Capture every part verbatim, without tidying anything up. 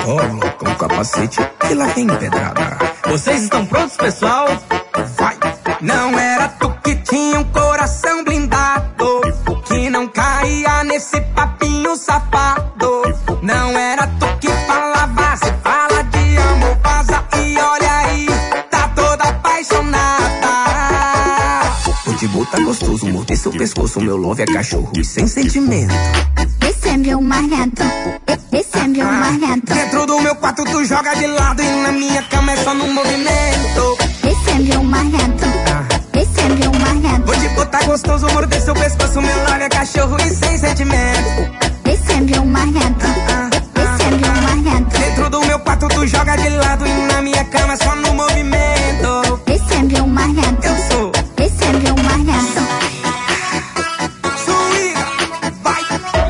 coloca um capacete e lá vem pedrada. Vocês estão prontos, pessoal? Vai! Não era tu que tinha um coração blindado, que não caía nesse papinho safado. Não era tu que falava, se fala de amor, vaza e olha aí, tá toda apaixonada. O Tibu tá gostoso, morder seu pescoço, meu love é cachorro e sem sentimento. Esse é meu marido, esse é meu marido. Dentro do meu quarto tu joga de lado e na minha cama é só no movimento. Esse é meu marido, esse é meu marido. Vou te botar gostoso, morder seu pescoço, meu love é cachorro e sem sentimento. Esse é meu marido, esse é meu marido. Dentro do meu quarto tu joga de lado e na minha cama é só no movimento. Esse é meu marido, eu sou. Esse é meu marido. Swinga, vai.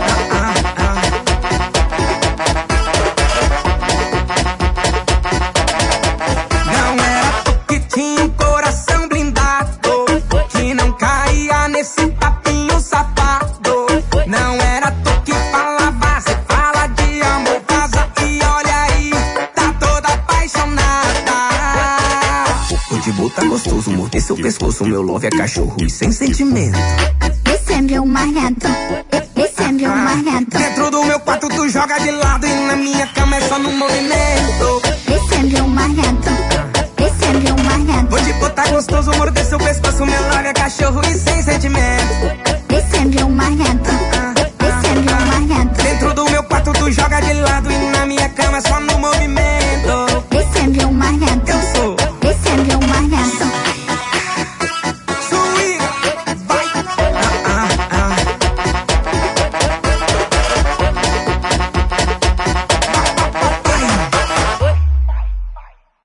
Não era tu que tinha um coração blindado, que não caía nesse papinho safado. Não era tu que falava, se fala de amor, vaza e olha aí, tá toda apaixonada. O Tibu tá gostoso, morder seu pescoço, meu love é cachorro e sem sentimento. Esse é meu marido, esse é meu marido. Dentro do meu quarto tu joga de lado e na minha cama é só no movimento. Esse é meu marido, esse é meu marido. Vou te botar gostoso, morder seu pescoço, meu love é cachorro e